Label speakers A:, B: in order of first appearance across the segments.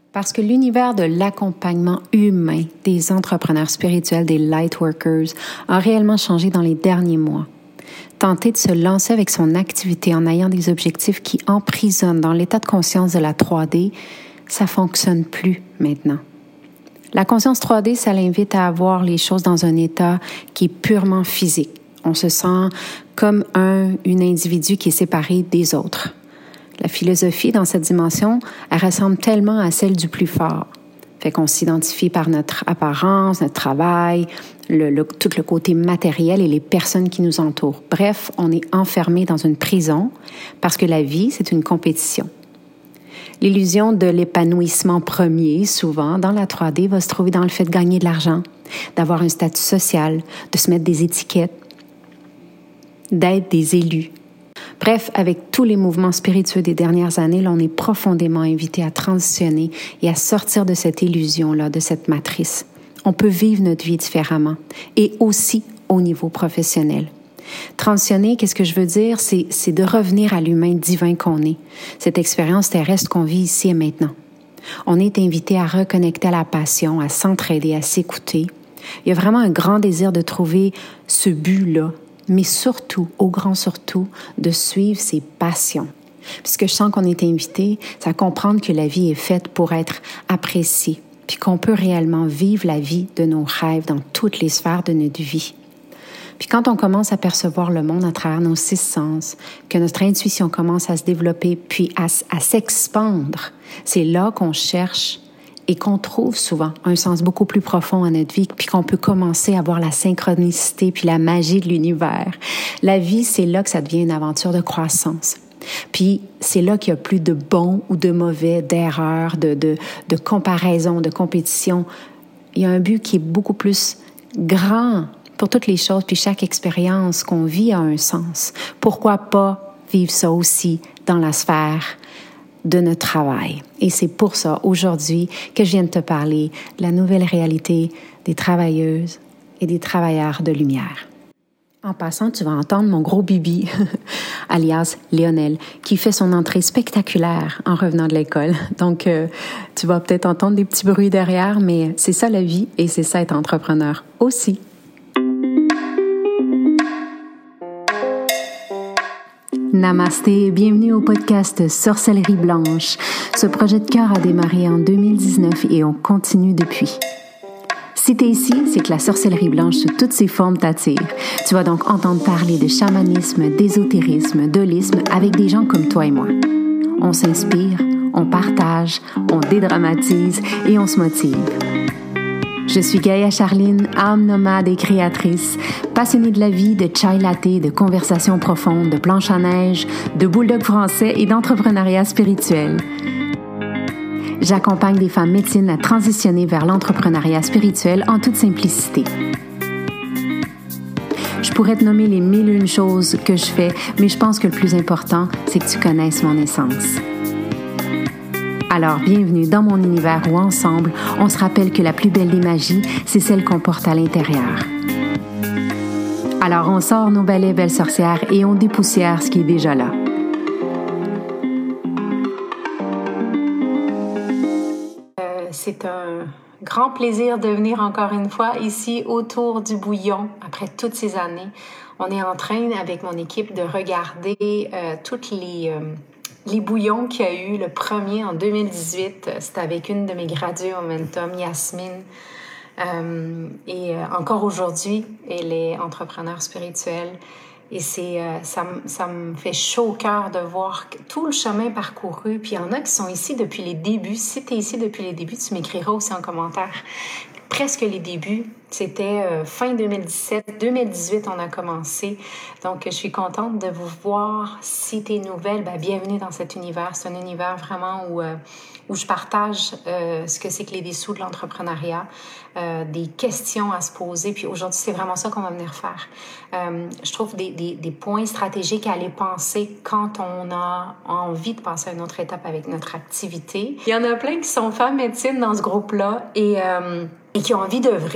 A: Parce que l'univers de l'accompagnement humain des entrepreneurs spirituels, des Lightworkers, a réellement changé dans les derniers mois. Tenter de se lancer avec son activité en ayant des objectifs qui emprisonnent dans l'état de conscience de la 3D, ça fonctionne plus maintenant. La conscience 3D, ça l'invite à voir les choses dans un état qui est purement physique. On se sent comme un individu qui est séparé des autres. La philosophie dans cette dimension, elle ressemble tellement à celle du plus fort. Fait qu'on s'identifie par notre apparence, notre travail, tout le côté matériel et les personnes qui nous entourent. Bref, on est enfermé dans une prison parce que la vie, c'est une compétition. L'illusion de l'épanouissement premier, souvent, dans la 3D, va se trouver dans le fait de gagner de l'argent, d'avoir un statut social, de se mettre des étiquettes, d'être des élus. Bref, avec tous les mouvements spiritueux des dernières années, là, on est profondément invité à transitionner et à sortir de cette illusion-là, de cette matrice. On peut vivre notre vie différemment et aussi au niveau professionnel. Transitionner, qu'est-ce que je veux dire? C'est de revenir à l'humain divin qu'on est, cette expérience terrestre qu'on vit ici et maintenant. On est invité à reconnecter à la passion, à s'entraider, à s'écouter. Il y a vraiment un grand désir de trouver ce but-là, mais surtout, au grand surtout, de suivre ses passions. Puisque je sens qu'on est invité, c'est à comprendre que la vie est faite pour être appréciée, puis qu'on peut réellement vivre la vie de nos rêves dans toutes les sphères de notre vie. Puis quand on commence à percevoir le monde à travers nos 6 sens, que notre intuition commence à se développer puis à s'expandre, c'est là qu'on cherche et qu'on trouve souvent un sens beaucoup plus profond à notre vie, puis qu'on peut commencer à voir la synchronicité puis la magie de l'univers. La vie, c'est là que ça devient une aventure de croissance. Puis c'est là qu'il y a plus de bon ou de mauvais, d'erreurs, de comparaison, de compétition. Il y a un but qui est beaucoup plus grand pour toutes les choses, puis chaque expérience qu'on vit a un sens. Pourquoi pas vivre ça aussi dans la sphère de notre travail? Et c'est pour ça, aujourd'hui, que je viens de te parler de la nouvelle réalité des travailleuses et des travailleurs de lumière. En passant, tu vas entendre mon gros bibi, alias Lionel, qui fait son entrée spectaculaire en revenant de l'école. Donc, tu vas peut-être entendre des petits bruits derrière, mais c'est ça la vie et c'est ça être entrepreneur aussi. Namasté et bienvenue au podcast Sorcellerie Blanche. Ce projet de cœur a démarré en 2019 et on continue depuis. Si t'es ici, c'est que la sorcellerie blanche sous toutes ses formes t'attire. Tu vas donc entendre parler de chamanisme, d'ésotérisme, d'holisme avec des gens comme toi et moi. On s'inspire, on partage, on dédramatise et on se motive. Je suis Gaïa Charline, âme nomade et créatrice, passionnée de la vie, de chai latte, de conversations profondes, de planches à neige, de bulldog français et d'entrepreneuriat spirituel. J'accompagne des femmes médecines à transitionner vers l'entrepreneuriat spirituel en toute simplicité. Je pourrais te nommer les 1001 choses que je fais, mais je pense que le plus important, c'est que tu connaisses mon essence. Alors, bienvenue dans mon univers où ensemble, on se rappelle que la plus belle des magies, c'est celle qu'on porte à l'intérieur. Alors, on sort nos balais belles sorcières et on dépoussière ce qui est déjà là. C'est un grand plaisir de venir encore une fois ici autour du bouillon après toutes ces années. On est en train, avec mon équipe, de regarder toutes les bouillons qu'il y a eu. Le premier en 2018, c'était avec une de mes graduées au Momentum, Yasmine. Et encore aujourd'hui, elle est entrepreneur spirituelle. Et ça me fait chaud au cœur de voir tout le chemin parcouru. Puis il y en a qui sont ici depuis les débuts. Si tu es ici depuis les débuts, tu m'écriras aussi en commentaire. Presque les débuts. C'était fin 2017. 2018, on a commencé. Donc, je suis contente de vous voir. Si tu es nouvelle, bienvenue dans cet univers. C'est un univers vraiment où je partage ce que c'est que les dessous de l'entrepreneuriat, des questions à se poser. Puis aujourd'hui, c'est vraiment ça qu'on va venir faire. Je trouve des points stratégiques à aller penser quand on a envie de passer à une autre étape avec notre activité. Il y en a plein qui sont femmes médecine dans ce groupe-là et qui ont envie d'œuvrer et qui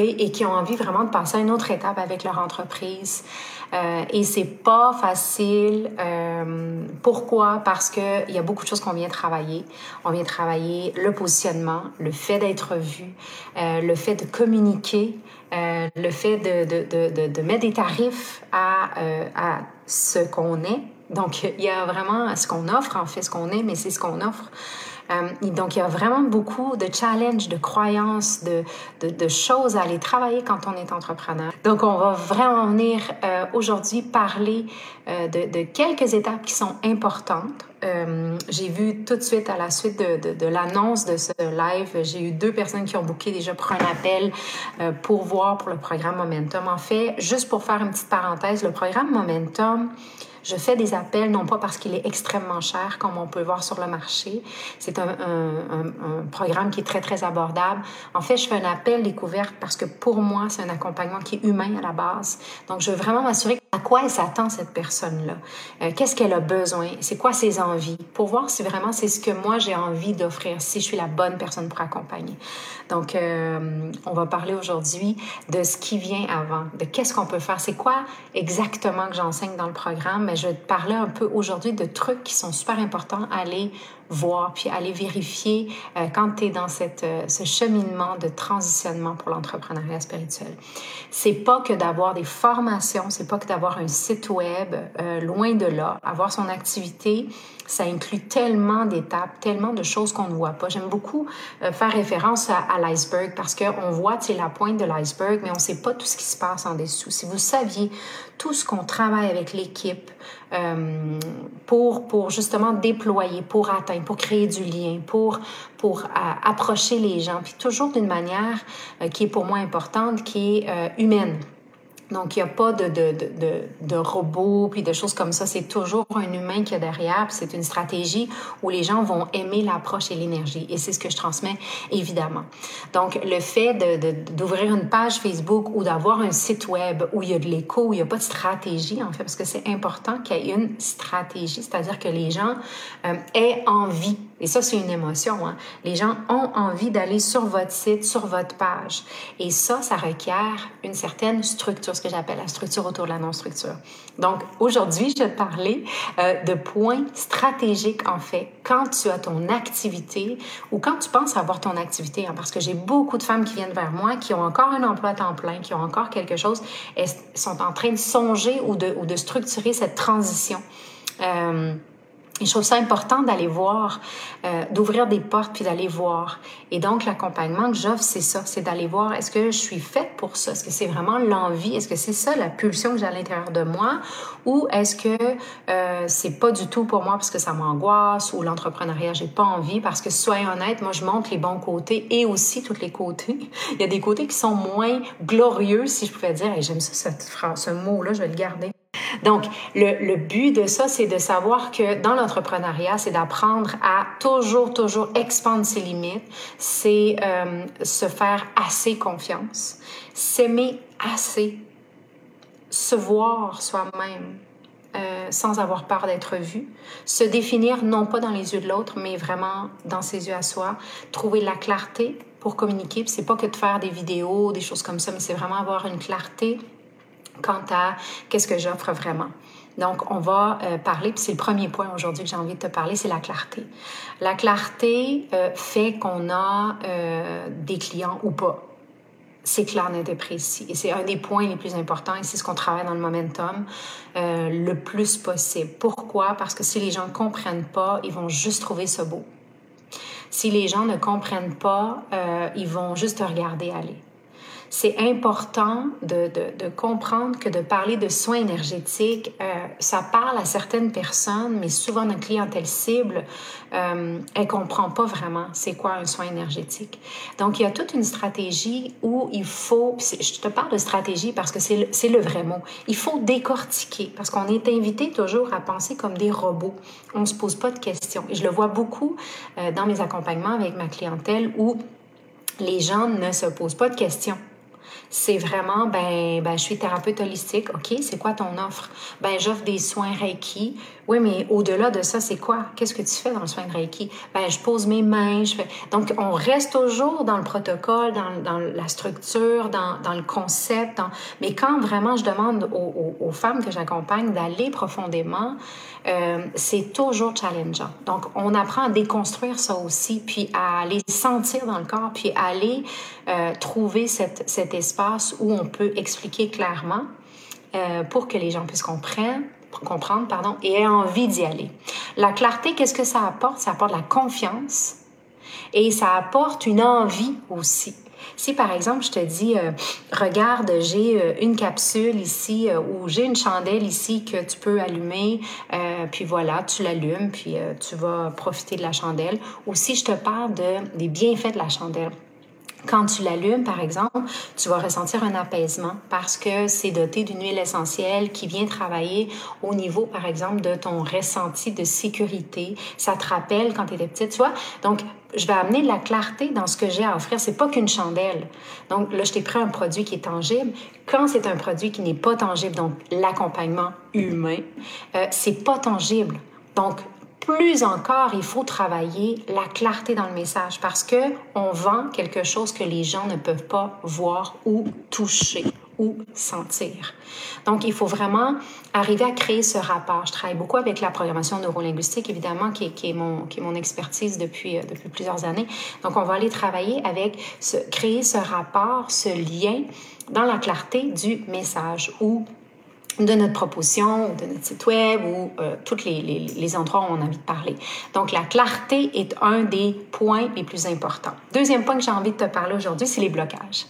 A: qui ont envie vraiment de passer à une autre étape avec leur entreprise. Et c'est pas facile. Pourquoi? Parce que il y a beaucoup de choses qu'on vient travailler. On vient travailler le positionnement, le fait d'être vu, le fait de communiquer, le fait de mettre des tarifs à ce qu'on est. Donc, il y a vraiment ce qu'on offre, en fait, ce qu'on est, mais c'est ce qu'on offre. Donc, il y a vraiment beaucoup de challenges, de croyances, de choses à aller travailler quand on est entrepreneur. Donc, on va vraiment venir aujourd'hui parler de quelques étapes qui sont importantes. J'ai vu tout de suite à la suite de l'annonce de ce live, j'ai eu 2 personnes qui ont booké déjà pour un appel pour voir pour le programme Momentum. En fait, juste pour faire une petite parenthèse, le programme Momentum, je fais des appels, non pas parce qu'il est extrêmement cher, comme on peut voir sur le marché. C'est un programme qui est très, très abordable. En fait, je fais un appel découverte parce que pour moi, c'est un accompagnement qui est humain à la base. Donc, je veux vraiment m'assurer à quoi elle s'attend, cette personne-là. Qu'est-ce qu'elle a besoin? C'est quoi ses envies? Pour voir si vraiment c'est ce que moi, j'ai envie d'offrir, si je suis la bonne personne pour accompagner. Donc, on va parler aujourd'hui de ce qui vient avant, de qu'est-ce qu'on peut faire. C'est quoi exactement que j'enseigne dans le programme? Mais je vais te parler un peu aujourd'hui de trucs qui sont super importants à aller voir, puis aller vérifier quand tu es dans ce cheminement de transitionnement pour l'entrepreneuriat spirituel. C'est pas que d'avoir des formations, c'est pas que d'avoir un site web, loin de là. Avoir son activité, ça inclut tellement d'étapes, tellement de choses qu'on ne voit pas. J'aime beaucoup faire référence à l'iceberg parce qu'on voit, tu sais, la pointe de l'iceberg, mais on ne sait pas tout ce qui se passe en dessous. Si vous saviez tout ce qu'on travaille avec l'équipe pour justement déployer, pour atteindre, pour créer du lien, pour approcher les gens, puis toujours d'une manière qui est pour moi importante, qui est humaine. Donc, il n'y a pas de robots puis de choses comme ça. C'est toujours un humain qui est derrière. Puis c'est une stratégie où les gens vont aimer l'approche et l'énergie. Et c'est ce que je transmets, évidemment. Donc, le fait d'ouvrir une page Facebook ou d'avoir un site web où il y a de l'écho, où il n'y a pas de stratégie, en fait, parce que c'est important qu'il y ait une stratégie, c'est-à-dire que les gens aient envie. Et ça, c'est une émotion. Hein? Les gens ont envie d'aller sur votre site, sur votre page. Et ça requiert une certaine structure, ce que j'appelle la structure autour de la non-structure. Donc, aujourd'hui, je vais te parler de points stratégiques, en fait, quand tu as ton activité ou quand tu penses avoir ton activité. Hein, parce que j'ai beaucoup de femmes qui viennent vers moi, qui ont encore un emploi à temps plein, qui ont encore quelque chose, elles sont en train de songer ou de structurer cette transition. Et je trouve ça important d'aller voir, d'ouvrir des portes puis d'aller voir. Et donc, l'accompagnement que j'offre, c'est ça, c'est d'aller voir, est-ce que je suis faite pour ça? Est-ce que c'est vraiment l'envie? Est-ce que c'est ça la pulsion que j'ai à l'intérieur de moi? Ou est-ce que c'est pas du tout pour moi parce que ça m'angoisse ou l'entrepreneuriat, j'ai pas envie? Parce que, soyons honnêtes, moi, je montre les bons côtés et aussi tous les côtés. Il y a des côtés qui sont moins glorieux, si je pouvais dire. Et j'aime ça, ce mot-là, je vais le garder. Donc, le but de ça, c'est de savoir que dans l'entrepreneuriat, c'est d'apprendre à toujours expandre ses limites, c'est se faire assez confiance, s'aimer assez, se voir soi-même sans avoir peur d'être vu, se définir non pas dans les yeux de l'autre, mais vraiment dans ses yeux à soi, trouver la clarté pour communiquer. Puis c'est pas que de faire des vidéos, des choses comme ça, mais c'est vraiment avoir une clarté quant à qu'est-ce que j'offre vraiment. Donc, on va parler, puis c'est le premier point aujourd'hui que j'ai envie de te parler, c'est la clarté. La clarté fait qu'on a des clients ou pas. C'est clair, net et précis. Et c'est un des points les plus importants, et c'est ce qu'on travaille dans le Momentum le plus possible. Pourquoi? Parce que si les gens ne comprennent pas, ils vont juste trouver ça beau. Si les gens ne comprennent pas, ils vont juste te regarder aller. C'est important de comprendre que de parler de soins énergétiques, ça parle à certaines personnes, mais souvent notre clientèle cible, elle comprend pas vraiment c'est quoi un soin énergétique. Donc, il y a toute une stratégie où il faut, je te parle de stratégie parce que c'est le vrai mot, il faut décortiquer parce qu'on est invité toujours à penser comme des robots. On ne se pose pas de questions. Et je le vois beaucoup dans mes accompagnements avec ma clientèle où les gens ne se posent pas de questions. C'est vraiment, je suis thérapeute holistique. OK, c'est quoi ton offre? J'offre des soins Reiki. Oui, mais au-delà de ça, c'est quoi? Qu'est-ce que tu fais dans le soin de Reiki? Ben, je pose mes mains, je fais... Donc, on reste toujours dans le protocole, dans la structure, dans le concept. Mais quand vraiment je demande aux femmes que j'accompagne d'aller profondément, c'est toujours challengeant. Donc, on apprend à déconstruire ça aussi, puis à aller sentir dans le corps, puis à aller trouver cet espace où on peut expliquer clairement pour que les gens puissent comprendre, et aient envie d'y aller. La clarté, qu'est-ce que ça apporte? Ça apporte la confiance et ça apporte une envie aussi. Si, par exemple, je te dis, regarde, j'ai une capsule ici ou j'ai une chandelle ici que tu peux allumer, puis voilà, tu l'allumes, puis tu vas profiter de la chandelle. Ou si je te parle des bienfaits de la chandelle, quand tu l'allumes, par exemple, tu vas ressentir un apaisement parce que c'est doté d'une huile essentielle qui vient travailler au niveau, par exemple, de ton ressenti de sécurité. Ça te rappelle quand tu étais petite, tu vois? Donc, je vais amener de la clarté dans ce que j'ai à offrir. C'est pas qu'une chandelle. Donc, là, je t'ai pris un produit qui est tangible. Quand c'est un produit qui n'est pas tangible, donc l'accompagnement humain, c'est pas tangible. Donc, plus encore, il faut travailler la clarté dans le message parce que on vend quelque chose que les gens ne peuvent pas voir ou toucher ou sentir. Donc, il faut vraiment arriver à créer ce rapport. Je travaille beaucoup avec la programmation neurolinguistique, évidemment, qui est mon expertise depuis plusieurs années. Donc, on va aller travailler avec créer ce rapport, ce lien dans la clarté du message ou de notre proposition, ou de notre site web, ou tous les endroits où on a envie de parler. Donc, la clarté est un des points les plus importants. Deuxième point que j'ai envie de te parler aujourd'hui, c'est les blocages.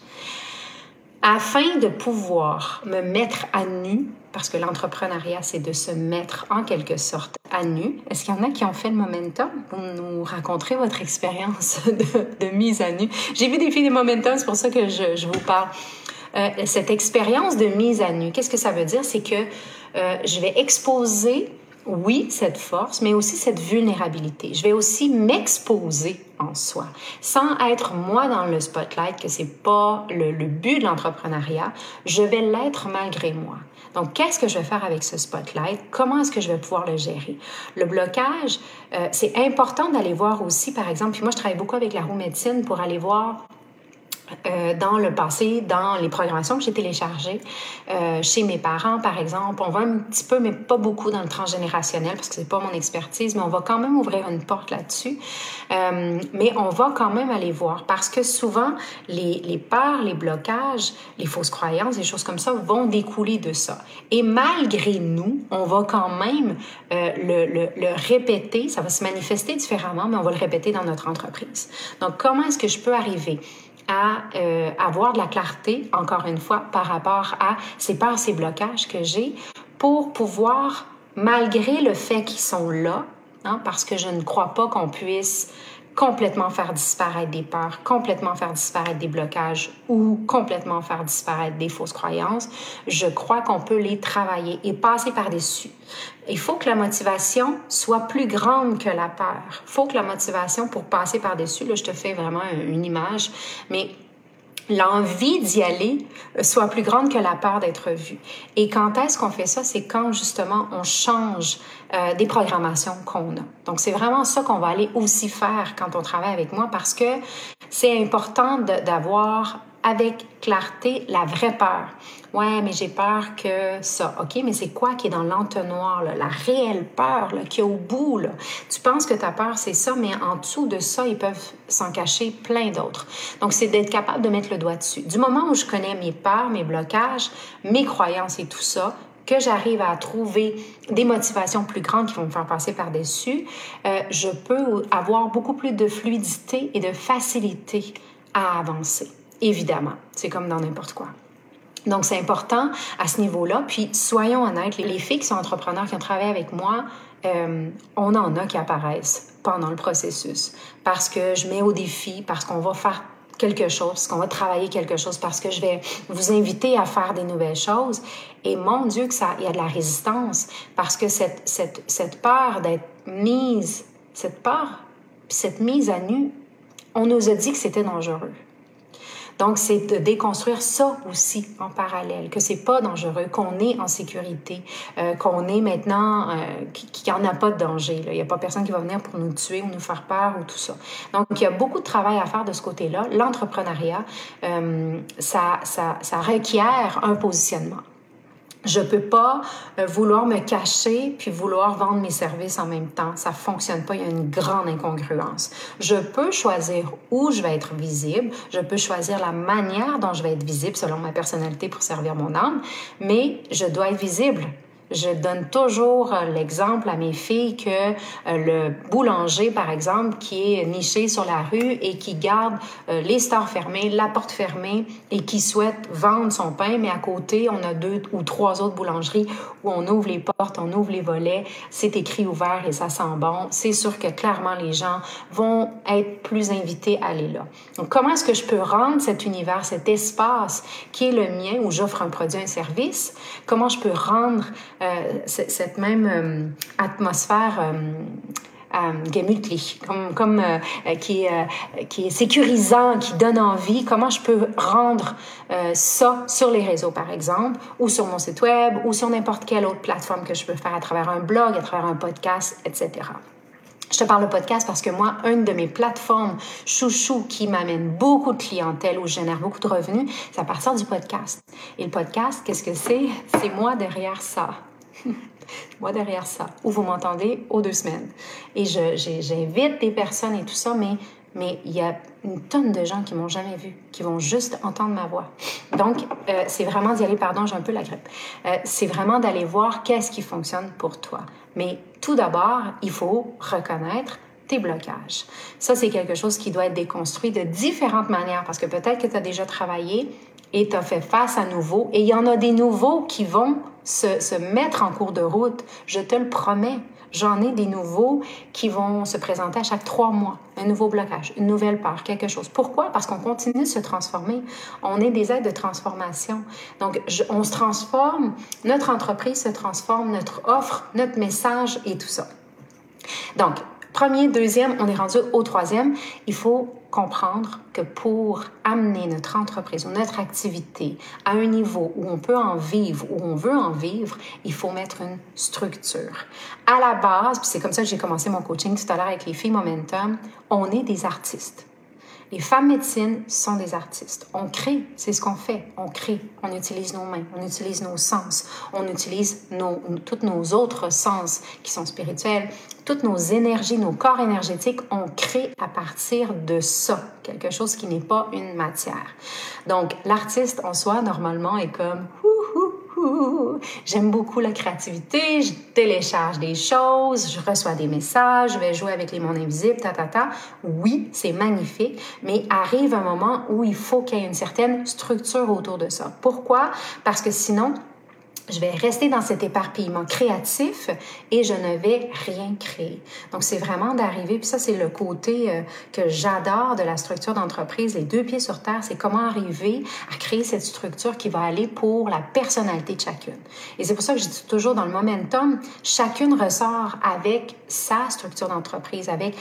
A: Afin de pouvoir me mettre à nu, parce que l'entrepreneuriat, c'est de se mettre en quelque sorte à nu. Est-ce qu'il y en a qui ont fait le momentum? Vous nous raconterez votre expérience de mise à nu. J'ai vu des filles de momentum, c'est pour ça que je vous parle. Cette expérience de mise à nu, qu'est-ce que ça veut dire? C'est que je vais exposer, oui, cette force, mais aussi cette vulnérabilité. Je vais aussi m'exposer en soi, sans être moi dans le spotlight, que c'est pas le but de l'entrepreneuriat. Je vais l'être malgré moi. Donc, qu'est-ce que je vais faire avec ce spotlight? Comment est-ce que je vais pouvoir le gérer? Le blocage, c'est important d'aller voir aussi, par exemple, puis moi, je travaille beaucoup avec la roue médecine pour aller voir dans le passé, dans les programmations que j'ai téléchargées chez mes parents, par exemple. On va un petit peu, mais pas beaucoup dans le transgénérationnel parce que c'est pas mon expertise, mais on va quand même ouvrir une porte là-dessus. Mais on va quand même aller voir parce que souvent, les peurs, les blocages, les fausses croyances, des choses comme ça vont découler de ça. Et malgré nous, on va quand même le répéter. Ça va se manifester différemment, mais on va le répéter dans notre entreprise. Donc, comment est-ce que je peux arriver à avoir de la clarté, encore une fois, par rapport à ces peurs, ces blocages que j'ai, pour pouvoir, malgré le fait qu'ils sont là, parce que je ne crois pas qu'on puisse complètement faire disparaître des peurs, complètement faire disparaître des blocages ou complètement faire disparaître des fausses croyances, je crois qu'on peut les travailler et passer par-dessus. Il faut que la motivation soit plus grande que la peur. Il faut que la motivation pour passer par-dessus, là je te fais vraiment une image, mais l'envie d'y aller soit plus grande que la peur d'être vue. Et quand est-ce qu'on fait ça? C'est quand, justement, on change des programmations qu'on a. Donc, c'est vraiment ça qu'on va aller aussi faire quand on travaille avec moi parce que c'est important d'avoir avec clarté la vraie peur. Ouais, mais j'ai peur que ça. OK, mais c'est quoi qui est dans l'entonnoir, là? La réelle peur là, qui est au bout? Là? Tu penses que ta peur, c'est ça, mais en dessous de ça, ils peuvent s'en cacher plein d'autres. Donc, c'est d'être capable de mettre le doigt dessus. Du moment où je connais mes peurs, mes blocages, mes croyances et tout ça, que j'arrive à trouver des motivations plus grandes qui vont me faire passer par-dessus, je peux avoir beaucoup plus de fluidité et de facilité à avancer. Évidemment, c'est comme dans n'importe quoi. Donc, c'est important à ce niveau-là. Puis, soyons honnêtes, les filles qui sont entrepreneurs, qui ont travaillé avec moi, on en a qui apparaissent pendant le processus. Parce que je mets au défi, parce qu'on va faire quelque chose, parce qu'on va travailler quelque chose, parce que je vais vous inviter à faire des nouvelles choses. Et mon Dieu, il y a de la résistance, parce que cette peur d'être mise, cette peur, puis cette mise à nu, on nous a dit que c'était dangereux. Donc, c'est de déconstruire ça aussi en parallèle, que c'est pas dangereux, qu'on est en sécurité, qu'on est maintenant, qu'il n'y en a pas de danger. Là. Il n'y a pas personne qui va venir pour nous tuer ou nous faire peur ou tout ça. Donc, il y a beaucoup de travail à faire de ce côté-là. L'entrepreneuriat, ça requiert un positionnement. Je peux pas vouloir me cacher puis vouloir vendre mes services en même temps. Ça fonctionne pas. Il y a une grande incongruence. Je peux choisir où je vais être visible. Je peux choisir la manière dont je vais être visible selon ma personnalité pour servir mon âme. Mais je dois être visible. Je donne toujours l'exemple à mes filles que le boulanger, par exemple, qui est niché sur la rue et qui garde les stores fermés, la porte fermée et qui souhaite vendre son pain, mais à côté, on a 2 ou 3 autres boulangeries où on ouvre les portes, on ouvre les volets, c'est écrit ouvert et ça sent bon. C'est sûr que clairement, les gens vont être plus invités à aller là. Donc, comment est-ce que je peux rendre cet univers, cet espace qui est le mien où j'offre un produit, un service? Comment je peux rendre cette même atmosphère gemütlich, qui est sécurisant, qui donne envie. Comment je peux rendre ça sur les réseaux, par exemple, ou sur mon site web, ou sur n'importe quelle autre plateforme que je peux faire à travers un blog, à travers un podcast, etc. Je te parle de podcast parce que moi, une de mes plateformes chouchou qui m'amène beaucoup de clientèle, où je génère beaucoup de revenus, c'est à partir du podcast. Et le podcast, qu'est-ce que c'est? C'est moi derrière ça. Moi derrière ça, où vous m'entendez aux 2 semaines. Et j'invite des personnes et tout ça, mais il y a une tonne de gens qui m'ont jamais vu, qui vont juste entendre ma voix. Donc, c'est vraiment d'y aller, pardon, j'ai un peu la grippe. C'est vraiment d'aller voir qu'est-ce qui fonctionne pour toi. Mais tout d'abord, il faut reconnaître tes blocages. Ça, c'est quelque chose qui doit être déconstruit de différentes manières, parce que peut-être que tu as déjà travaillé et tu as fait face à nouveau, et il y en a des nouveaux qui vont se mettre en cours de route, je te le promets. J'en ai des nouveaux qui vont se présenter à chaque 3 mois. Un nouveau blocage, une nouvelle peur, quelque chose. Pourquoi? Parce qu'on continue de se transformer. On est des êtres de transformation. Donc, on se transforme, notre entreprise se transforme, notre offre, notre message et tout ça. Donc, premier, deuxième, on est rendu au 3e. Il faut comprendre que pour amener notre entreprise ou notre activité à un niveau où on peut en vivre, où on veut en vivre, il faut mettre une structure. À la base, puis c'est comme ça que j'ai commencé mon coaching tout à l'heure avec les filles Momentum, on est des artistes. Les femmes médecines sont des artistes. On crée, c'est ce qu'on fait. On crée, on utilise nos mains, on utilise nos sens, on utilise tous nos autres sens qui sont spirituels, toutes nos énergies, nos corps énergétiques, on crée à partir de ça, quelque chose qui n'est pas une matière. Donc, l'artiste en soi, normalement, est comme j'aime beaucoup la créativité, je télécharge des choses, je reçois des messages, je vais jouer avec les mondes invisibles, Oui, c'est magnifique, mais arrive un moment où il faut qu'il y ait une certaine structure autour de ça. Pourquoi? Parce que sinon, je vais rester dans cet éparpillement créatif et je ne vais rien créer. Donc, c'est vraiment d'arriver, puis ça, c'est le côté que j'adore de la structure d'entreprise, les 2 pieds sur terre, c'est comment arriver à créer cette structure qui va aller pour la personnalité de chacune. Et c'est pour ça que je dis toujours dans le momentum, chacune ressort avec sa structure d'entreprise, avec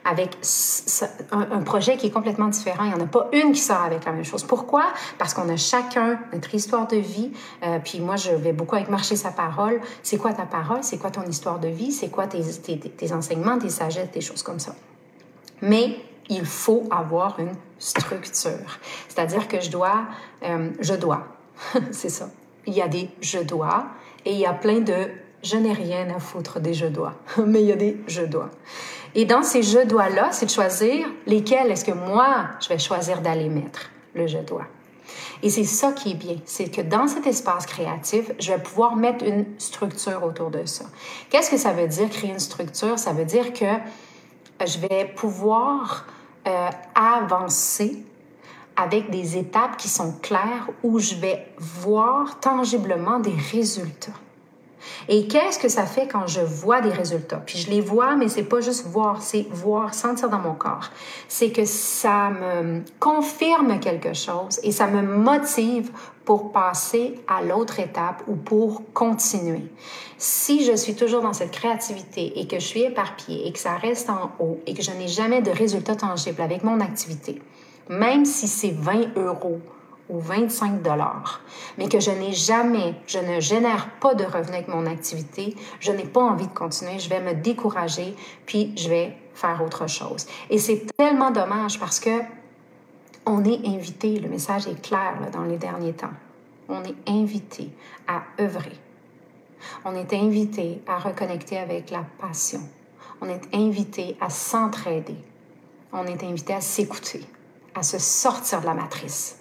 A: un projet qui est complètement différent. Il n'y en a pas une qui sort avec la même chose. Pourquoi? Parce qu'on a chacun notre histoire de vie, puis moi, je vais beaucoup avec marcher sa parole. C'est quoi ta parole? C'est quoi ton histoire de vie? C'est quoi tes enseignements, tes sagesses, des choses comme ça? Mais il faut avoir une structure. C'est-à-dire que je dois, c'est ça. Il y a des je dois et il y a plein de je n'ai rien à foutre des je dois. Mais il y a des je dois. Et dans ces je dois-là, c'est de choisir lesquels est-ce que moi, je vais choisir d'aller mettre le je dois. Et c'est ça qui est bien, c'est que dans cet espace créatif, je vais pouvoir mettre une structure autour de ça. Qu'est-ce que ça veut dire, créer une structure? Ça veut dire que je vais pouvoir avancer avec des étapes qui sont claires où je vais voir tangiblement des résultats. Et qu'est-ce que ça fait quand je vois des résultats? Puis je les vois, mais c'est pas juste voir, c'est voir, sentir dans mon corps. C'est que ça me confirme quelque chose et ça me motive pour passer à l'autre étape ou pour continuer. Si je suis toujours dans cette créativité et que je suis éparpillée et que ça reste en haut et que je n'ai jamais de résultats tangibles avec mon activité, même si c'est 20 € ou 25 $, mais que je ne génère pas de revenus avec mon activité, je n'ai pas envie de continuer, je vais me décourager, puis je vais faire autre chose. Et c'est tellement dommage parce que on est invité, le message est clair là, dans les derniers temps, on est invité à œuvrer. On est invité à reconnecter avec la passion. On est invité à s'entraider. On est invité à s'écouter, à se sortir de la matrice.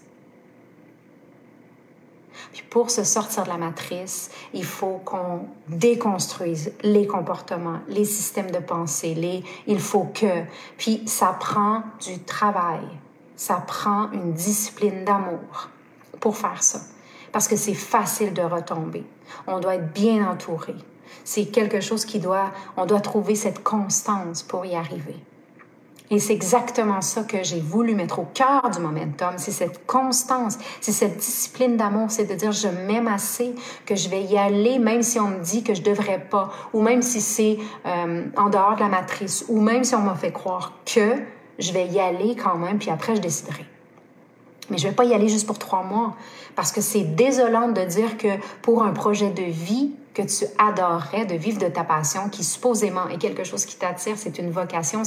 A: Puis pour se sortir de la matrice, il faut qu'on déconstruise les comportements, les systèmes de pensée, il faut que. Puis ça prend du travail, ça prend une discipline d'amour pour faire ça. Parce que c'est facile de retomber. On doit être bien entouré. C'est quelque chose on doit trouver cette constance pour y arriver. Et c'est exactement ça que j'ai voulu mettre au cœur du momentum, c'est cette constance, c'est cette discipline d'amour, c'est de dire je m'aime assez, que je vais y aller même si on me dit que je devrais pas, ou même si c'est en dehors de la matrice, ou même si on m'a fait croire que je vais y aller quand même, puis après je déciderai. Mais je ne vais pas y aller juste pour 3 mois, parce que c'est désolant de dire que pour un projet de vie que tu adorerais, de vivre de ta passion, qui supposément est quelque chose qui t'attire, c'est une vocation,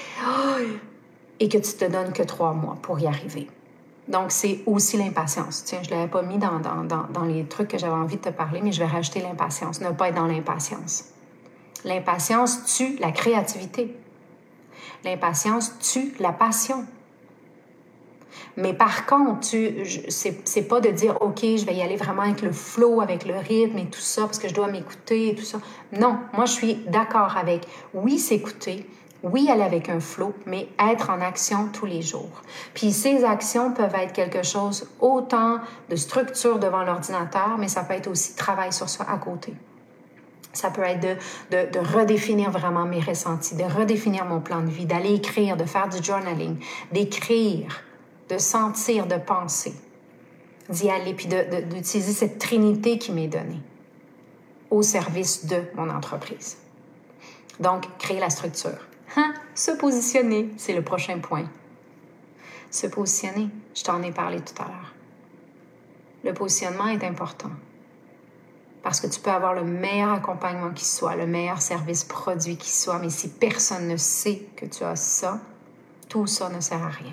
A: et que tu te donnes que 3 mois pour y arriver. Donc, c'est aussi l'impatience. Tiens, je ne l'avais pas mis dans les trucs que j'avais envie de te parler, mais je vais rajouter l'impatience, ne pas être dans l'impatience. L'impatience tue la créativité. L'impatience tue la passion. Mais par contre, c'est pas de dire, OK, je vais y aller vraiment avec le flow, avec le rythme et tout ça, parce que je dois m'écouter et tout ça. Non, moi, je suis d'accord avec, oui, s'écouter, oui, aller avec un flow, mais être en action tous les jours. Puis ces actions peuvent être quelque chose autant de structure devant l'ordinateur, mais ça peut être aussi travail sur soi à côté. Ça peut être de redéfinir vraiment mes ressentis, de redéfinir mon plan de vie, d'aller écrire, de faire du journaling, d'écrire, de sentir, de penser, d'y aller, puis d'utiliser cette trinité qui m'est donnée au service de mon entreprise. Donc, créer la structure. Se positionner, c'est le prochain point. Se positionner, je t'en ai parlé tout à l'heure. Le positionnement est important parce que tu peux avoir le meilleur accompagnement qui soit, le meilleur service produit qui soit, mais si personne ne sait que tu as ça, tout ça ne sert à rien.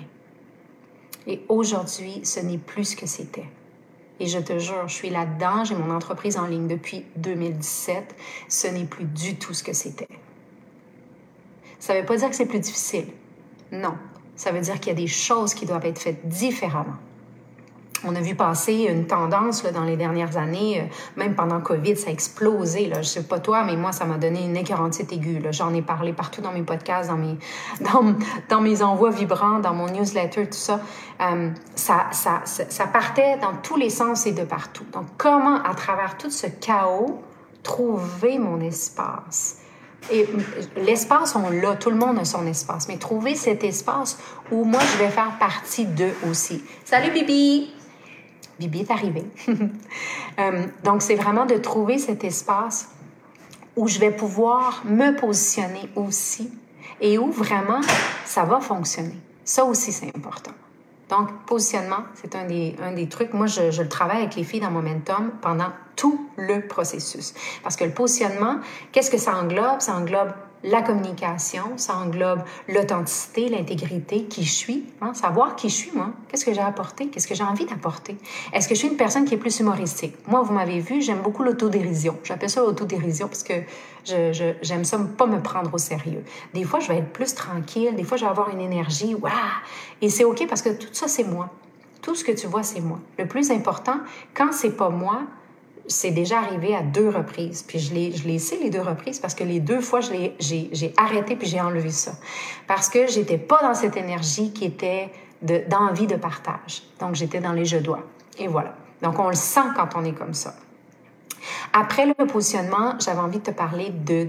A: Et aujourd'hui, ce n'est plus ce que c'était. Et je te jure, je suis là-dedans, j'ai mon entreprise en ligne depuis 2017. Ce n'est plus du tout ce que c'était. Ça ne veut pas dire que c'est plus difficile. Non. Ça veut dire qu'il y a des choses qui doivent être faites différemment. On a vu passer une tendance là, dans les dernières années, même pendant COVID, ça a explosé. Là. Je ne sais pas toi, mais moi, ça m'a donné une écœurantite aiguë. Là. J'en ai parlé partout dans mes podcasts, dans mes envois vibrants, dans mon newsletter, tout ça. Ça partait dans tous les sens et de partout. Donc, comment, à travers tout ce chaos, trouver mon espace? Et l'espace, on l'a, tout le monde a son espace, mais trouver cet espace où moi, je vais faire partie d'eux aussi. Salut, Bibi! Bibi est arrivée. Donc, c'est vraiment de trouver cet espace où je vais pouvoir me positionner aussi et où vraiment ça va fonctionner. Ça aussi, c'est important. Donc, positionnement, c'est un des trucs. Moi, je le travaille avec les filles dans Momentum pendant tout le processus. Parce que le positionnement, qu'est-ce que ça englobe? Ça englobe la communication, ça englobe l'authenticité, l'intégrité, qui je suis, hein? Savoir qui je suis, moi. Qu'est-ce que j'ai apporté? Qu'est-ce que j'ai envie d'apporter? Est-ce que je suis une personne qui est plus humoristique? Moi, vous m'avez vu, j'aime beaucoup l'autodérision. J'appelle ça l'autodérision parce que j'aime ça pas me prendre au sérieux. Des fois, je vais être plus tranquille. Des fois, je vais avoir une énergie. Waouh! Et c'est OK parce que tout ça, c'est moi. Tout ce que tu vois, c'est moi. Le plus important, quand c'est pas moi, c'est déjà arrivé à 2 reprises. Puis je l'ai essayé les 2 reprises parce que les 2 fois, j'ai arrêté puis j'ai enlevé ça. Parce que j'étais pas dans cette énergie qui était d'envie de partage. Donc, j'étais dans les je dois. Et voilà. Donc, on le sent quand on est comme ça. Après le positionnement, j'avais envie de te parler de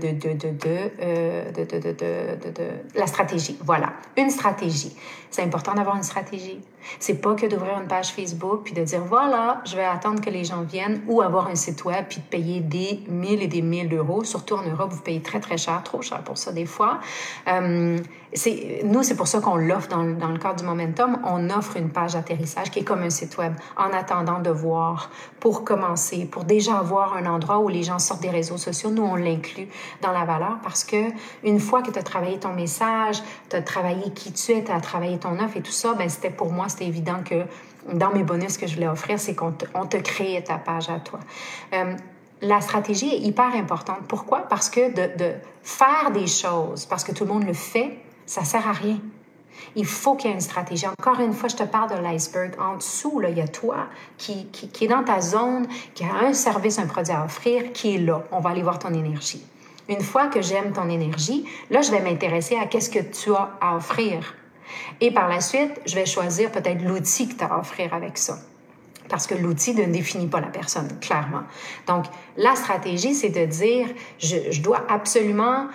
A: la stratégie. Voilà, une stratégie. C'est important d'avoir une stratégie. C'est pas que d'ouvrir une page Facebook puis de dire voilà, je vais attendre que les gens viennent ou avoir un site web puis de payer des 1000 et des 1000 euros. Surtout en Europe, vous payez très très cher, trop cher pour ça des fois. Nous, c'est pour ça qu'on l'offre dans le cadre du Momentum. On offre une page d'atterrissage qui est comme un site web en attendant de voir, pour commencer, pour déjà avoir un endroit où les gens sortent des réseaux sociaux. Nous, on l'inclut dans la valeur parce que une fois que tu as travaillé ton message, tu as travaillé qui tu es, tu as travaillé ton offre et tout ça, ben pour moi, c'était évident que dans mes bonus que je voulais offrir, c'est qu'on te crée ta page à toi. La stratégie est hyper importante. Pourquoi? Parce que de faire des choses, parce que tout le monde le fait, ça ne sert à rien. Il faut qu'il y ait une stratégie. Encore une fois, je te parle de l'iceberg. En dessous, là, il y a toi qui est dans ta zone, qui a un service, un produit à offrir, qui est là. On va aller voir ton énergie. Une fois que j'aime ton énergie, là, je vais m'intéresser à qu'est-ce que tu as à offrir. Et par la suite, je vais choisir peut-être l'outil que tu as à offrir avec ça. Parce que l'outil ne définit pas la personne, clairement. Donc, la stratégie, c'est de dire, je dois absolument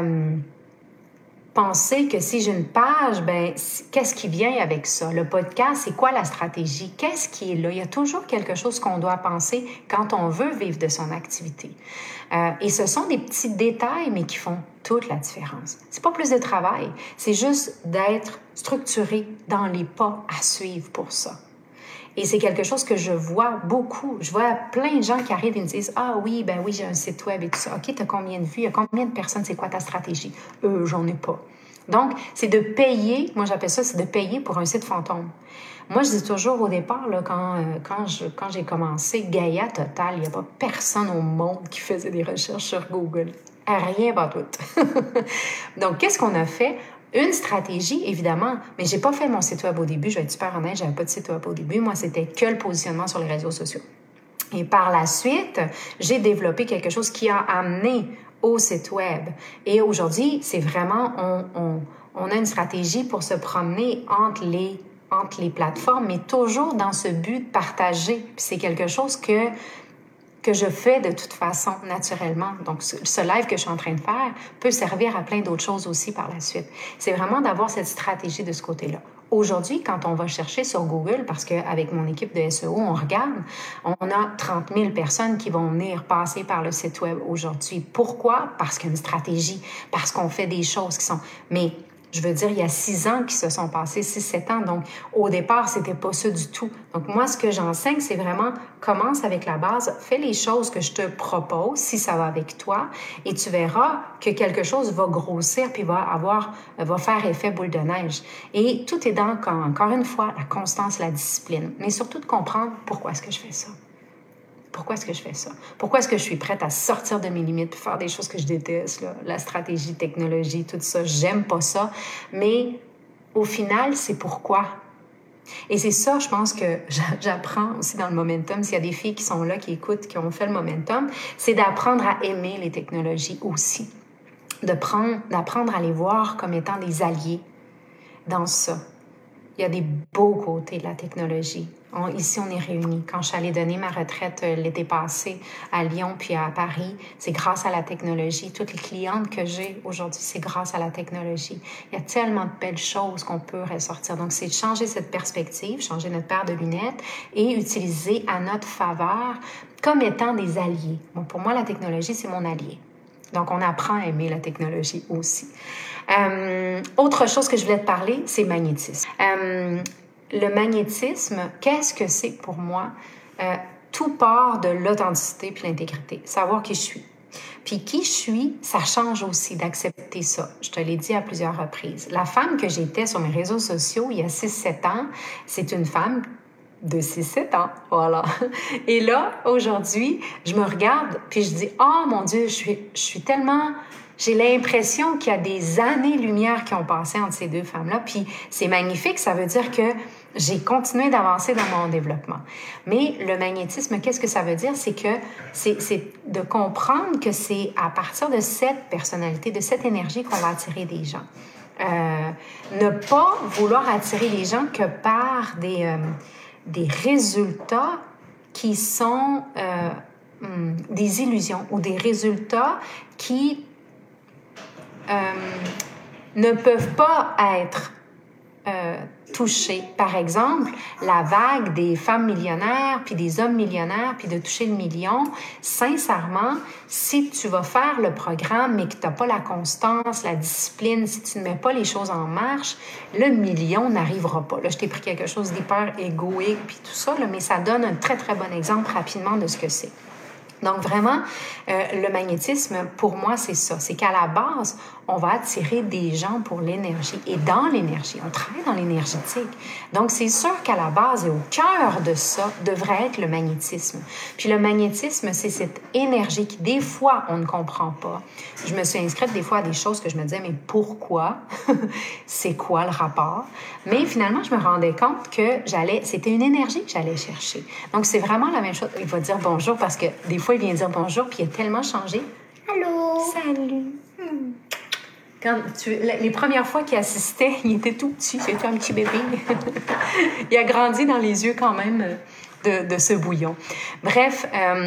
A: penser que si j'ai une page, ben qu'est-ce qui vient avec ça? Le podcast, c'est quoi la stratégie? Qu'est-ce qui est là? Il y a toujours quelque chose qu'on doit penser quand on veut vivre de son activité. Et ce sont des petits détails, mais qui font toute la différence. C'est pas plus de travail, c'est juste d'être structuré dans les pas à suivre pour ça. Et c'est quelque chose que je vois beaucoup. Je vois plein de gens qui arrivent et me disent « Ah oui, ben oui, j'ai un site web et tout ça. OK, tu as combien de vues? Il y a combien de personnes? C'est quoi ta stratégie? » J'en ai pas. Donc, c'est de payer, moi j'appelle ça, c'est de payer pour un site fantôme. Moi, je dis toujours au départ, là, quand j'ai commencé, Gaïa Total, il n'y a pas personne au monde qui faisait des recherches sur Google. Rien, pas tout. Donc, qu'est-ce qu'on a fait? Une stratégie, évidemment, mais j'ai pas fait mon site web au début, je vais être super honnête, j'avais pas de site web au début. Moi, c'était que le positionnement sur les réseaux sociaux. Et par la suite, j'ai développé quelque chose qui a amené au site web. Et aujourd'hui, c'est vraiment, on a une stratégie pour se promener entre les plateformes, mais toujours dans ce but de partager. Puis c'est quelque chose que je fais de toute façon naturellement. Donc, ce live que je suis en train de faire peut servir à plein d'autres choses aussi par la suite. C'est vraiment d'avoir cette stratégie de ce côté-là. Aujourd'hui, quand on va chercher sur Google, parce qu'avec mon équipe de SEO, on regarde, on a 30 000 personnes qui vont venir passer par le site web aujourd'hui. Pourquoi? Parce qu'il y a une stratégie, parce qu'on fait des choses qui sont... Mais je veux dire, il y a 6 ans qui se sont passés, 6-7 ans. Donc, au départ, c'était pas ça du tout. Donc, moi, ce que j'enseigne, c'est vraiment, commence avec la base, fais les choses que je te propose, si ça va avec toi, et tu verras que quelque chose va grossir puis va faire effet boule de neige. Et tout est dans, encore une fois, la constance, la discipline. Mais surtout de comprendre pourquoi est-ce que je fais ça. Pourquoi est-ce que je fais ça? Pourquoi est-ce que je suis prête à sortir de mes limites, faire des choses que je déteste, là, la stratégie, technologie, tout ça, j'aime pas ça. Mais au final, c'est pourquoi. Et c'est ça, je pense que j'apprends aussi dans le Momentum. S'il y a des filles qui sont là, qui écoutent, qui ont fait le Momentum, c'est d'apprendre à aimer les technologies aussi. D'apprendre à les voir comme étant des alliés dans ça. Il y a des beaux côtés de la technologie. Ici, on est réunis. Quand je suis allée donner ma retraite l'été passé à Lyon puis à Paris, c'est grâce à la technologie. Toutes les clientes que j'ai aujourd'hui, c'est grâce à la technologie. Il y a tellement de belles choses qu'on peut ressortir. Donc, c'est de changer cette perspective, changer notre paire de lunettes et utiliser à notre faveur comme étant des alliés. Bon, pour moi, la technologie, c'est mon allié. Donc, on apprend à aimer la technologie aussi. Autre chose que je voulais te parler, c'est magnétisme. Le magnétisme, qu'est-ce que c'est pour moi? Tout part de l'authenticité puis l'intégrité. Savoir qui je suis. Puis qui je suis, ça change aussi d'accepter ça. Je te l'ai dit à plusieurs reprises. La femme que j'étais sur mes réseaux sociaux il y a 6-7 ans, c'est une femme de 6-7 ans, voilà. Et là, aujourd'hui, je me regarde puis je dis « Oh mon Dieu, je suis tellement... » J'ai l'impression qu'il y a des années-lumière qui ont passé entre ces deux femmes-là. Puis c'est magnifique, ça veut dire que j'ai continué d'avancer dans mon développement. Mais le magnétisme, qu'est-ce que ça veut dire? C'est que c'est de comprendre que c'est à partir de cette personnalité, de cette énergie qu'on va attirer des gens. Ne pas vouloir attirer les gens que par des résultats qui sont des illusions ou des résultats qui ne peuvent pas être toucher. Par exemple, la vague des femmes millionnaires, puis des hommes millionnaires, puis de toucher le million, sincèrement, si tu vas faire le programme, mais que tu n'as pas la constance, la discipline, si tu ne mets pas les choses en marche, le million n'arrivera pas. Là, je t'ai pris quelque chose d'hyper égoïque, puis tout ça, là, mais ça donne un très, très bon exemple rapidement de ce que c'est. Donc, vraiment, le magnétisme, pour moi, c'est ça. C'est qu'à la base, on va attirer des gens pour l'énergie. Et dans l'énergie, on travaille dans l'énergétique. Donc, c'est sûr qu'à la base et au cœur de ça devrait être le magnétisme. Puis le magnétisme, c'est cette énergie qui, des fois, on ne comprend pas. Je me suis inscrite des fois à des choses que je me disais, mais pourquoi? C'est quoi le rapport? Mais finalement, je me rendais compte que c'était une énergie que j'allais chercher. Donc, c'est vraiment la même chose. Il va dire bonjour parce que des fois, il vient dire bonjour puis il a tellement changé. Allô? Salut! Les premières fois qu'il assistait, il était tout petit, c'était un petit bébé. Il a grandi dans les yeux quand même de ce bouillon. Bref,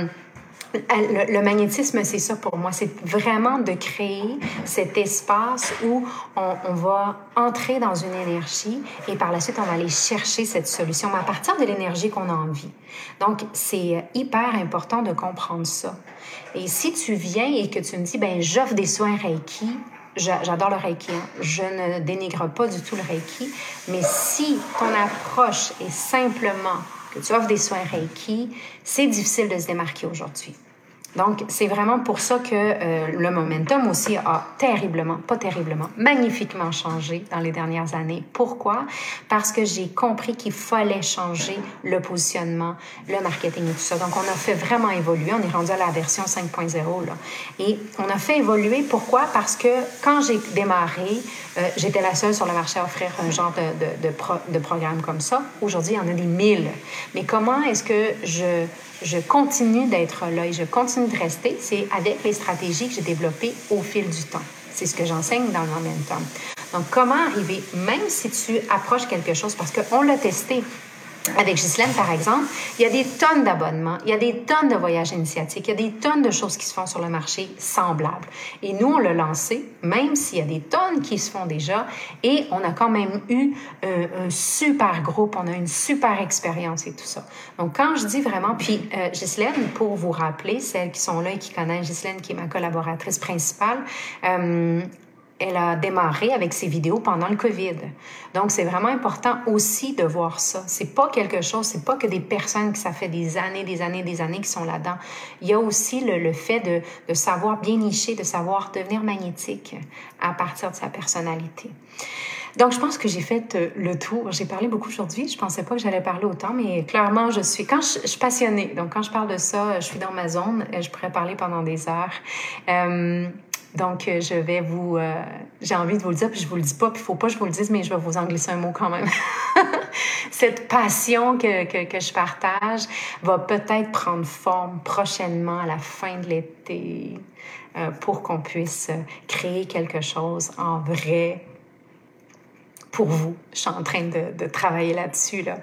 A: le magnétisme, c'est ça pour moi. C'est vraiment de créer cet espace où on va entrer dans une énergie et par la suite, on va aller chercher cette solution, mais à partir de l'énergie qu'on a envie. Donc, c'est hyper important de comprendre ça. Et si tu viens et que tu me dis, ben j'offre des soins Reiki, j'adore le Reiki, hein. Je ne dénigre pas du tout le Reiki, mais si ton approche est simplement que tu offres des soins Reiki, c'est difficile de se démarquer aujourd'hui. Donc, c'est vraiment pour ça que le momentum aussi a magnifiquement changé dans les dernières années. Pourquoi? Parce que j'ai compris qu'il fallait changer le positionnement, le marketing et tout ça. Donc, on a fait vraiment évoluer. On est rendu à la version 5.0, là. Et on a fait évoluer. Pourquoi? Parce que quand j'ai démarré, j'étais la seule sur le marché à offrir un genre de programme comme ça. Aujourd'hui, il y en a des 1000. Mais comment est-ce que je continue d'être là et je continue de rester? C'est avec les stratégies que j'ai développées au fil du temps. C'est ce que j'enseigne dans le momentum. Donc, comment arriver, même si tu approches quelque chose, parce qu'on l'a testé. Avec Ghislaine, par exemple, il y a des tonnes d'abonnements, il y a des tonnes de voyages initiatiques, il y a des tonnes de choses qui se font sur le marché semblables. Et nous, on l'a lancé, même s'il y a des tonnes qui se font déjà, et on a quand même eu un super groupe, on a une super expérience et tout ça. Donc, quand je dis vraiment, puis Ghislaine, pour vous rappeler, celles qui sont là et qui connaissent Ghislaine, qui est ma collaboratrice principale, elle a démarré avec ses vidéos pendant le COVID. Donc, c'est vraiment important aussi de voir ça. C'est pas quelque chose, c'est pas que des personnes qui ça fait des années qui sont là-dedans. Il y a aussi le fait de savoir bien nicher, de savoir devenir magnétique à partir de sa personnalité. Donc, je pense que j'ai fait le tour. J'ai parlé beaucoup aujourd'hui. Je pensais pas que j'allais parler autant, mais clairement, je suis passionnée. Donc, quand je parle de ça, je suis dans ma zone. Je pourrais parler pendant des heures. Donc, j'ai envie de vous le dire, puis je vous le dis pas, puis il faut pas que je vous le dise, mais je vais vous en glisser un mot quand même. Cette passion que je partage va peut-être prendre forme prochainement à la fin de l'été pour qu'on puisse créer quelque chose en vrai pour vous. Je suis en train de travailler là-dessus, là,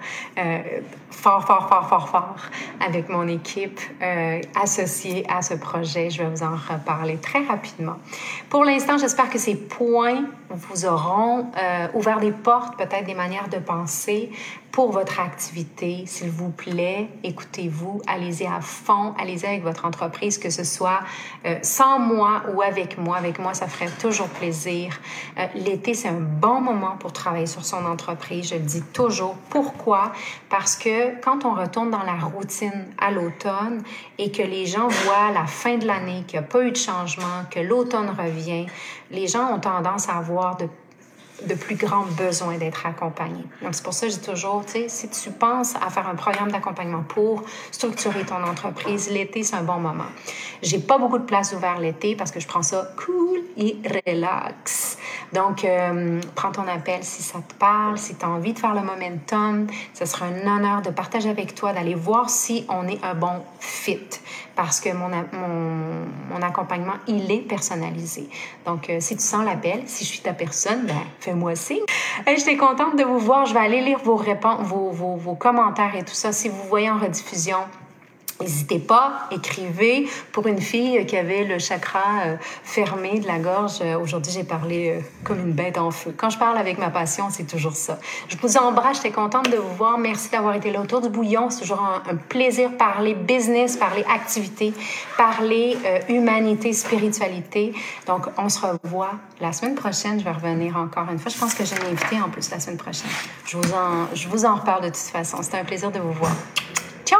A: fort, avec mon équipe associée à ce projet. Je vais vous en reparler très rapidement. Pour l'instant, j'espère que ces points vous auront ouvert des portes, peut-être des manières de penser pour votre activité. S'il vous plaît, écoutez-vous, allez-y à fond, allez-y avec votre entreprise, que ce soit sans moi ou avec moi. Avec moi, ça ferait toujours plaisir. L'été, c'est un bon moment pour travailler sur son entreprise. Je le dis toujours. Pourquoi? Parce que quand on retourne dans la routine à l'automne et que les gens voient la fin de l'année, qu'il n'y a pas eu de changement, que l'automne revient, les gens ont tendance à avoir de plus grands besoins d'être accompagnés. Donc, c'est pour ça que je dis toujours, tu sais, si tu penses à faire un programme d'accompagnement pour structurer ton entreprise, l'été, c'est un bon moment. J'ai pas beaucoup de place ouverte l'été parce que je prends ça cool et relax. Donc, prends ton appel si ça te parle, si tu as envie de faire le momentum. Ce sera un honneur de partager avec toi, d'aller voir si on est un bon fit. Parce que mon accompagnement, il est personnalisé. Donc, si tu sens l'appel, si je suis ta personne, ben, fais-moi signe. J'étais contente de vous voir. Je vais aller lire vos commentaires et tout ça. Si vous voyez en rediffusion, N'hésitez pas, écrivez. Pour une fille qui avait le chakra fermé de la gorge, aujourd'hui, j'ai parlé comme une bête en feu. Quand je parle avec ma passion, c'est toujours ça. Je vous embrasse, j'étais contente de vous voir. Merci d'avoir été là autour du bouillon. C'est toujours un plaisir parler business, parler activité, parler humanité, spiritualité. Donc, on se revoit la semaine prochaine. Je vais revenir encore une fois. Je pense que j'ai un invité en plus la semaine prochaine. Je vous en reparle de toute façon. C'était un plaisir de vous voir. Ciao!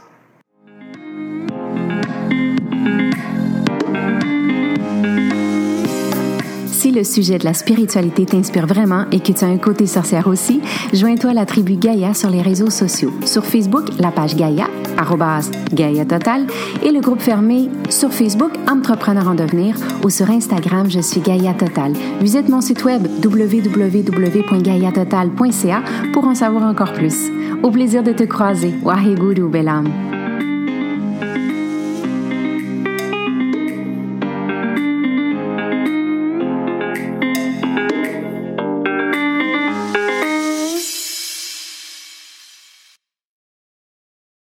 A: Si le sujet de la spiritualité t'inspire vraiment et que tu as un côté sorcière aussi, joins-toi à la tribu Gaïa sur les réseaux sociaux. Sur Facebook, la page Gaïa, @Gaïa Total, et le groupe fermé sur Facebook, Entrepreneur en devenir, ou sur Instagram, je suis Gaïa Total. Visite mon site web www.gaiatotal.ca pour en savoir encore plus. Au plaisir de te croiser. Waheguru Belam.